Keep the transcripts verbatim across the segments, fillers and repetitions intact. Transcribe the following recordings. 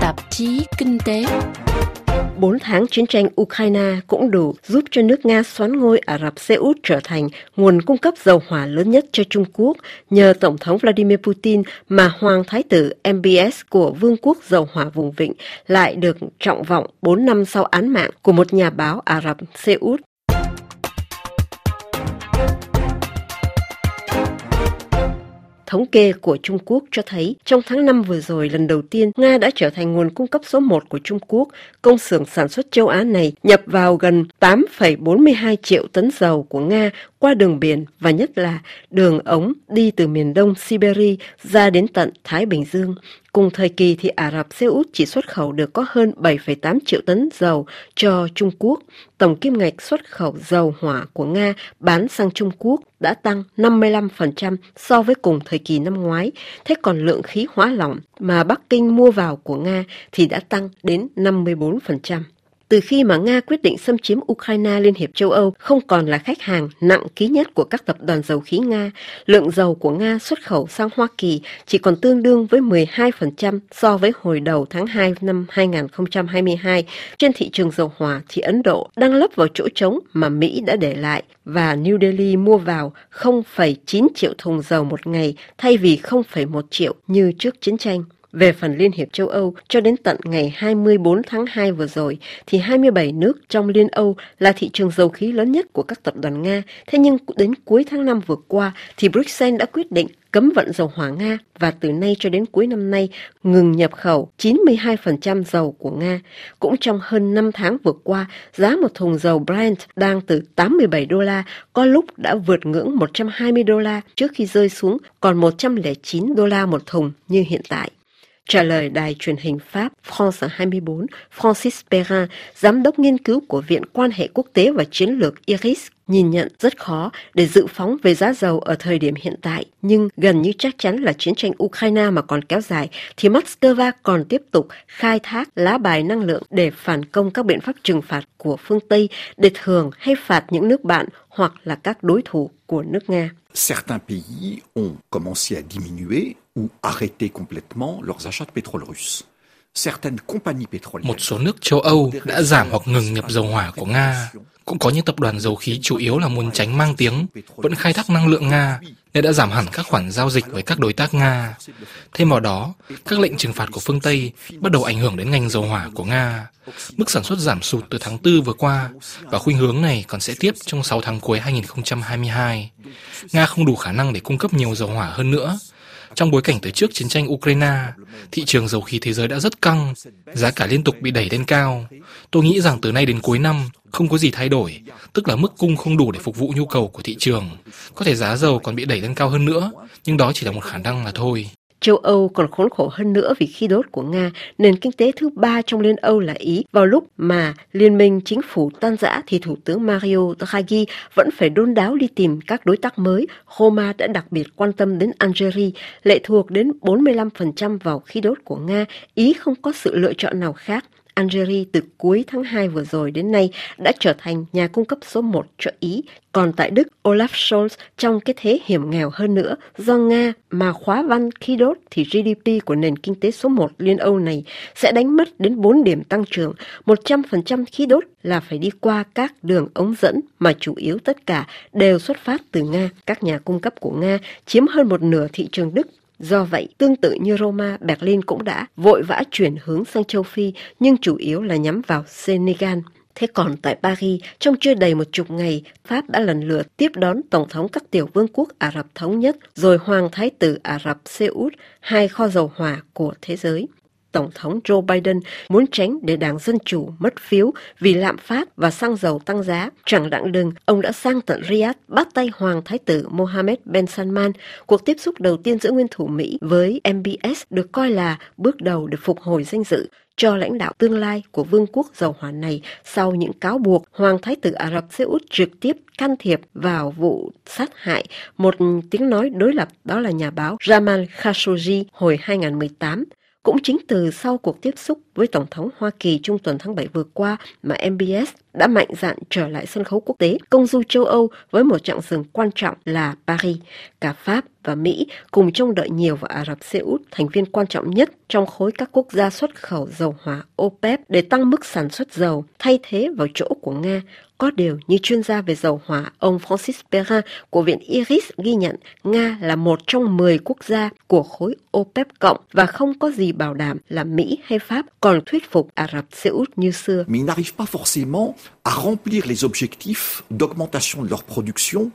tạp chí Kinh tế. Bốn tháng chiến tranh Ukraine cũng đủ giúp cho nước Nga soán ngôi Ả Rập Xê Út trở thành nguồn cung cấp dầu hỏa lớn nhất cho Trung Quốc, nhờ Tổng thống Vladimir Putin mà Hoàng Thái tử em bê ét của Vương quốc Dầu hỏa vùng Vịnh lại được trọng vọng bốn năm sau án mạng của một nhà báo Ả Rập Xê Út. Thống kê của Trung Quốc cho thấy trong tháng năm vừa rồi, lần đầu tiên Nga đã trở thành nguồn cung cấp số một của Trung Quốc. Công xưởng sản xuất châu Á này nhập vào gần tám phẩy bốn mươi hai triệu tấn dầu của Nga qua đường biển và nhất là đường ống đi từ miền đông Siberia ra đến tận Thái Bình Dương. Cùng thời kỳ thì Ả Rập Xê Út chỉ xuất khẩu được có hơn bảy phẩy tám triệu tấn dầu cho Trung Quốc. Tổng kim ngạch xuất khẩu dầu hỏa của Nga bán sang Trung Quốc đã tăng năm mươi lăm phần trăm so với cùng thời kỳ năm ngoái. Thế còn lượng khí hóa lỏng mà Bắc Kinh mua vào của Nga thì đã tăng đến năm mươi bốn phần trăm. Từ khi mà Nga quyết định xâm chiếm Ukraine, Liên hiệp châu Âu không còn là khách hàng nặng ký nhất của các tập đoàn dầu khí Nga. Lượng dầu của Nga xuất khẩu sang Hoa Kỳ chỉ còn tương đương với mười hai phần trăm so với hồi đầu tháng hai năm hai nghìn không trăm hai mươi hai. Trên thị trường dầu hỏa thì Ấn Độ đang lấp vào chỗ trống mà Mỹ đã để lại và New Delhi mua vào không phẩy chín triệu thùng dầu một ngày thay vì không phẩy một triệu như trước chiến tranh. Về phần Liên hiệp châu Âu, cho đến tận ngày hai mươi tư tháng hai vừa rồi, thì hai mươi bảy nước trong Liên Âu là thị trường dầu khí lớn nhất của các tập đoàn Nga. Thế nhưng đến cuối tháng năm vừa qua, thì Bruxelles đã quyết định cấm vận dầu hỏa Nga và từ nay cho đến cuối năm nay ngừng nhập khẩu chín mươi hai phần trăm dầu của Nga. Cũng trong hơn năm tháng vừa qua, giá một thùng dầu Brent đang từ tám mươi bảy đô la, có lúc đã vượt ngưỡng một trăm hai mươi đô la trước khi rơi xuống còn một trăm lẻ chín đô la một thùng như hiện tại. Trả lời đài truyền hình Pháp France hai mươi bốn, Francis Perrin, giám đốc nghiên cứu của Viện Quan hệ Quốc tế và Chiến lược Iris, nhìn nhận rất khó để dự phóng về giá dầu ở thời điểm hiện tại, nhưng gần như chắc chắn là chiến tranh Ukraine mà còn kéo dài, thì Moscow còn tiếp tục khai thác lá bài năng lượng để phản công các biện pháp trừng phạt của phương Tây để thưởng hay phạt những nước bạn hoặc là các đối thủ của nước Nga. Certains pays ont commencé à diminuer ou arrêter complètement leurs achats de pétrole russe. Certaines compagnies pétrolières. Một số nước châu Âu đã giảm hoặc ngừng nhập dầu hỏa của Nga. Cũng có những tập đoàn dầu khí chủ yếu là muốn tránh mang tiếng, vẫn khai thác năng lượng Nga, nên đã giảm hẳn các khoản giao dịch với các đối tác Nga. Thêm vào đó, các lệnh trừng phạt của phương Tây bắt đầu ảnh hưởng đến ngành dầu hỏa của Nga. Mức sản xuất giảm sụt từ tháng tư vừa qua, và khuynh hướng này còn sẽ tiếp trong sáu tháng cuối hai nghìn không trăm hai mươi hai. Nga không đủ khả năng để cung cấp nhiều dầu hỏa hơn nữa. Trong bối cảnh từ trước chiến tranh Ukraine, thị trường dầu khí thế giới đã rất căng, giá cả liên tục bị đẩy lên cao. Tôi nghĩ rằng từ nay đến cuối năm không có gì thay đổi, tức là mức cung không đủ để phục vụ nhu cầu của thị trường. Có thể giá dầu còn bị đẩy lên cao hơn nữa, nhưng đó chỉ là một khả năng là thôi. Châu Âu còn khốn khổ hơn nữa vì khí đốt của Nga, nền kinh tế thứ ba trong Liên Âu là Ý. Vào lúc mà Liên minh chính phủ tan rã thì Thủ tướng Mario Draghi vẫn phải đôn đáo đi tìm các đối tác mới. Roma đã đặc biệt quan tâm đến Algeria, lệ thuộc đến bốn mươi lăm phần trăm vào khí đốt của Nga. Ý không có sự lựa chọn nào khác. Algeria từ cuối tháng hai vừa rồi đến nay đã trở thành nhà cung cấp số một cho Ý. Còn tại Đức, Olaf Scholz trong cái thế hiểm nghèo hơn nữa, do Nga mà khóa văn khí đốt thì giê đê pê của nền kinh tế số một Liên Âu này sẽ đánh mất đến bốn điểm tăng trưởng. một trăm phần trăm khí đốt là phải đi qua các đường ống dẫn mà chủ yếu tất cả đều xuất phát từ Nga. Các nhà cung cấp của Nga chiếm hơn một nửa thị trường Đức. Do vậy, tương tự như Roma, Berlin cũng đã vội vã chuyển hướng sang châu Phi, nhưng chủ yếu là nhắm vào Senegal. Thế còn tại Paris, trong chưa đầy một chục ngày, Pháp đã lần lượt tiếp đón Tổng thống các tiểu vương quốc Ả Rập Thống Nhất, rồi Hoàng Thái tử Ả Rập Xê Út, hai kho dầu hỏa của thế giới. Tổng thống Joe Biden muốn tránh để Đảng Dân Chủ mất phiếu vì lạm phát và xăng dầu tăng giá. Chẳng đặng đừng, ông đã sang tận Riyadh bắt tay Hoàng Thái tử Mohammed bin Salman. Cuộc tiếp xúc đầu tiên giữa nguyên thủ Mỹ với em bê ét được coi là bước đầu để phục hồi danh dự cho lãnh đạo tương lai của vương quốc dầu hỏa này sau những cáo buộc Hoàng Thái tử Ả Rập Xê Út trực tiếp can thiệp vào vụ sát hại một tiếng nói đối lập, đó là nhà báo Jamal Khashoggi hồi hai nghìn không trăm mười tám. Cũng chính từ sau cuộc tiếp xúc với Tổng thống Hoa Kỳ trung tuần tháng bảy vừa qua mà em bê ét đã mạnh dạn trở lại sân khấu quốc tế công du châu Âu với một chặng dừng quan trọng là Paris. Cả Pháp và Mỹ cùng trông đợi nhiều vào Ả Rập Xê Út, thành viên quan trọng nhất trong khối các quốc gia xuất khẩu dầu hỏa OPEC, để tăng mức sản xuất dầu, thay thế vào chỗ của Nga. Có điều, như chuyên gia về dầu hỏa, ông Francis Perrin của Viện Iris ghi nhận, Nga là một trong mười quốc gia của khối OPEC cộng và không có gì bảo đảm là Mỹ hay Pháp còn thuyết phục Ả Rập Xê Út như xưa. Mais ils n'arrivent pas forcément à remplir les objectifs d'augmentation de leur production.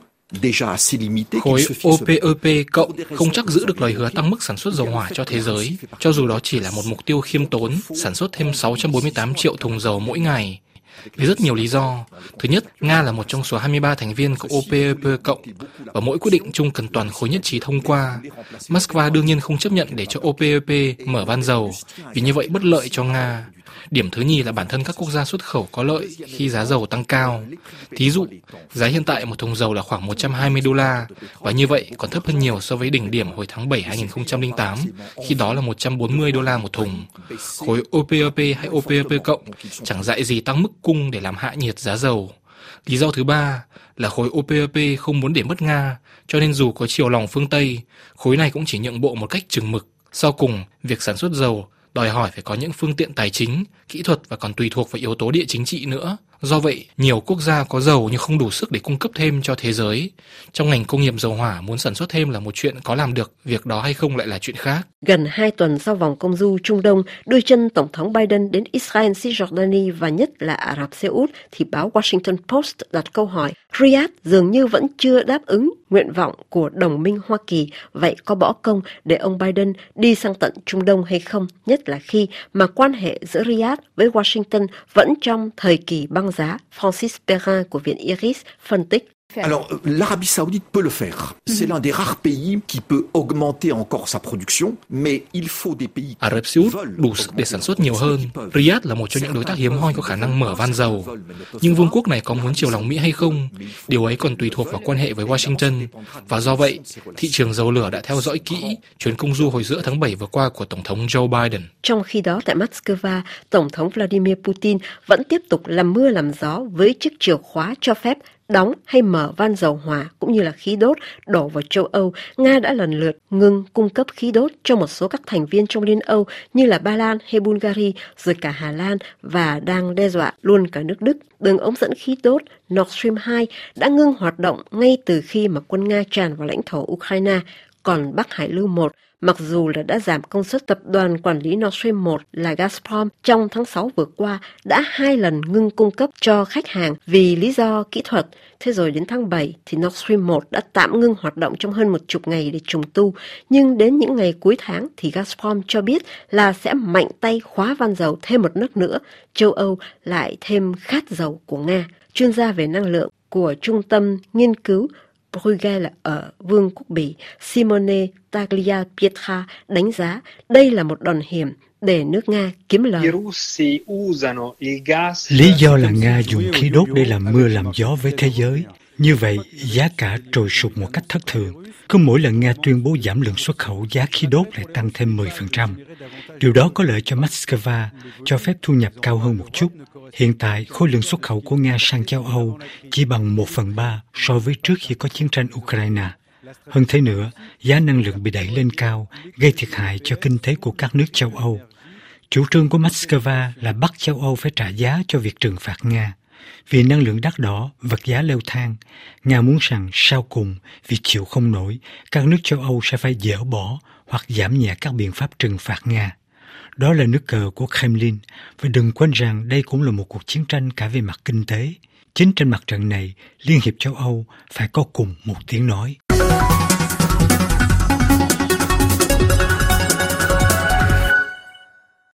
Khối OPEC cộng không chắc giữ được lời hứa tăng mức sản xuất dầu hỏa cho thế giới, cho dù đó chỉ là một mục tiêu khiêm tốn, sản xuất thêm sáu trăm bốn mươi tám triệu thùng dầu mỗi ngày. Vì rất nhiều lý do. Thứ nhất, Nga là một trong số hai mươi ba thành viên của OPEC cộng, và mỗi quyết định chung cần toàn khối nhất trí thông qua. Moscow đương nhiên không chấp nhận để cho OPEC mở van dầu, vì như vậy bất lợi cho Nga. Điểm thứ nhì là bản thân các quốc gia xuất khẩu có lợi khi giá dầu tăng cao. Thí dụ, giá hiện tại một thùng dầu là khoảng một trăm hai mươi đô la, và như vậy còn thấp hơn nhiều so với đỉnh điểm hồi tháng bảy hai nghìn không trăm lẻ tám, khi đó là một trăm bốn mươi đô la một thùng. Khối OPEC hay OPEC cộng chẳng dại gì tăng mức cung để làm hạ nhiệt giá dầu. Lý do thứ ba là khối OPEC không muốn để mất Nga, cho nên dù có chiều lòng phương Tây, khối này cũng chỉ nhượng bộ một cách chừng mực. Sau cùng, việc sản xuất dầu đòi hỏi phải có những phương tiện tài chính, kỹ thuật và còn tùy thuộc vào yếu tố địa chính trị nữa. Do vậy, nhiều quốc gia có dầu nhưng không đủ sức để cung cấp thêm cho thế giới. Trong ngành công nghiệp dầu hỏa, muốn sản xuất thêm là một chuyện có làm được, việc đó hay không lại là chuyện khác. Gần hai tuần sau vòng công du Trung Đông, đưa chân Tổng thống Biden đến Israel, Cisjordani và nhất là Ả Rập Xê Út, thì báo Washington Post đặt câu hỏi, Riyadh dường như vẫn chưa đáp ứng nguyện vọng của đồng minh Hoa Kỳ, vậy có bỏ công để ông Biden đi sang tận Trung Đông hay không, nhất là khi mà quan hệ giữa Riyadh với Washington vẫn trong thời kỳ băng giá. Francis Perrin của Viện Iris phân tích. Alors, l'Arabie Saoudite peut le faire. C'est l'un des rares pays qui peut augmenter encore sa production, mais il faut des pays. Ả Rập Xê Út đủ sức để sản xuất nhiều hơn. Riyadh là một trong những đối tác hiếm hoi có khả năng mở van dầu. Nhưng vương quốc này có muốn chiều lòng Mỹ hay không? Điều ấy còn tùy thuộc vào quan hệ với Washington. Và do vậy, thị trường dầu lửa đã theo dõi kỹ chuyến công du hồi giữa tháng bảy vừa qua của Tổng thống Joe Biden. Trong khi đó, tại Moscow, Tổng thống Vladimir Putin vẫn tiếp tục làm mưa làm gió với chiếc chìa khóa cho phép đóng hay mở van dầu hỏa cũng như là khí đốt đổ vào châu Âu. Nga đã lần lượt ngừng cung cấp khí đốt cho một số các thành viên trong Liên Âu như là Ba Lan hay Bulgaria, rồi cả Hà Lan, và đang đe dọa luôn cả nước Đức. Đường ống dẫn khí đốt Nord Stream hai đã ngưng hoạt động ngay từ khi mà quân Nga tràn vào lãnh thổ Ukraine. Còn Bắc Hải Lưu một, mặc dù là đã giảm công suất, tập đoàn quản lý Nord Stream một là Gazprom trong tháng sáu vừa qua đã hai lần ngưng cung cấp cho khách hàng vì lý do kỹ thuật. Thế rồi đến tháng bảy thì Nord Stream một đã tạm ngưng hoạt động trong hơn một chục ngày để trùng tu. Nhưng đến những ngày cuối tháng thì Gazprom cho biết là sẽ mạnh tay khóa van dầu thêm một nước nữa. Châu Âu lại thêm khát dầu của Nga. Chuyên gia về năng lượng của Trung tâm Nghiên cứu Bruegel ở Vương quốc Bỉ Simone Tagliapietra đánh giá đây là một đòn hiểm để nước Nga kiếm lời. Lý do là Nga dùng khí đốt để làm mưa làm gió với thế giới. Như vậy, giá cả trồi sụt một cách thất thường. Cứ mỗi lần Nga tuyên bố giảm lượng xuất khẩu, giá khí đốt lại tăng thêm mười phần trăm. Điều đó có lợi cho Moscow, cho phép thu nhập cao hơn một chút. Hiện tại, khối lượng xuất khẩu của Nga sang châu Âu chỉ bằng một phần ba so với trước khi có chiến tranh Ukraine. Hơn thế nữa, giá năng lượng bị đẩy lên cao, gây thiệt hại cho kinh tế của các nước châu Âu. Chủ trương của Moscow là bắt châu Âu phải trả giá cho việc trừng phạt Nga. Vì năng lượng đắt đỏ, vật giá leo thang, Nga muốn rằng sau cùng, vì chịu không nổi, các nước châu Âu sẽ phải dỡ bỏ hoặc giảm nhẹ các biện pháp trừng phạt Nga. Đó là nước cờ của Kremlin, và đừng quên rằng đây cũng là một cuộc chiến tranh cả về mặt kinh tế. Chính trên mặt trận này, Liên hiệp châu Âu phải có cùng một tiếng nói.